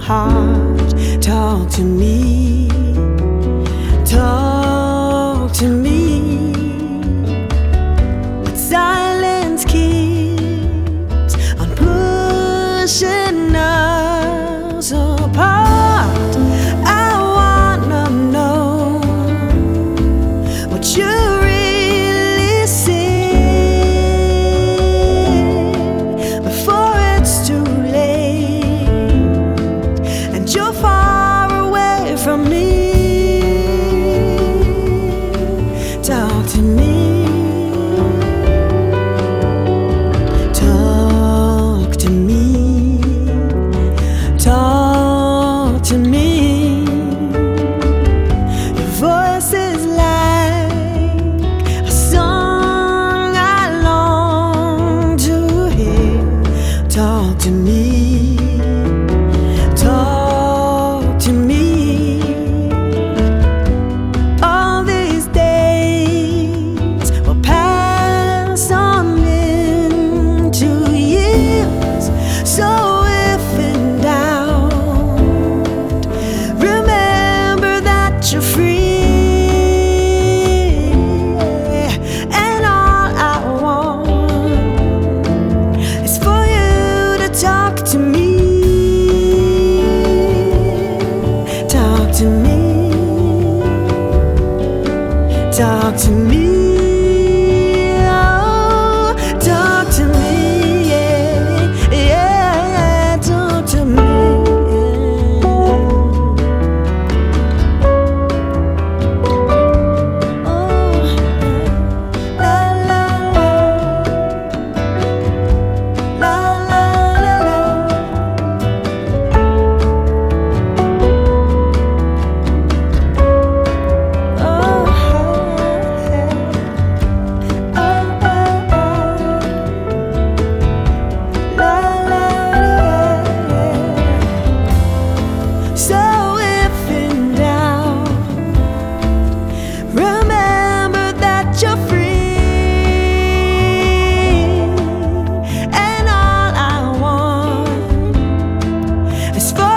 heart. Talk to me, talk to me. But silence keeps on pushing us apart. I wanna know what you really see before it's too late and you're far away from me. Talk to me, talk to me, talk to me. Your voice is like a song I long to hear. Talk to me, talk to me. All these days will pass on into years. So if in doubt, remember that you're free. And all I want is for you to talk to me. Talk to me, talk to me, oh, talk to me, yeah, yeah, talk to me. Oh, la la la, la la la la. So if in doubt, remember that you're free. And all I want is for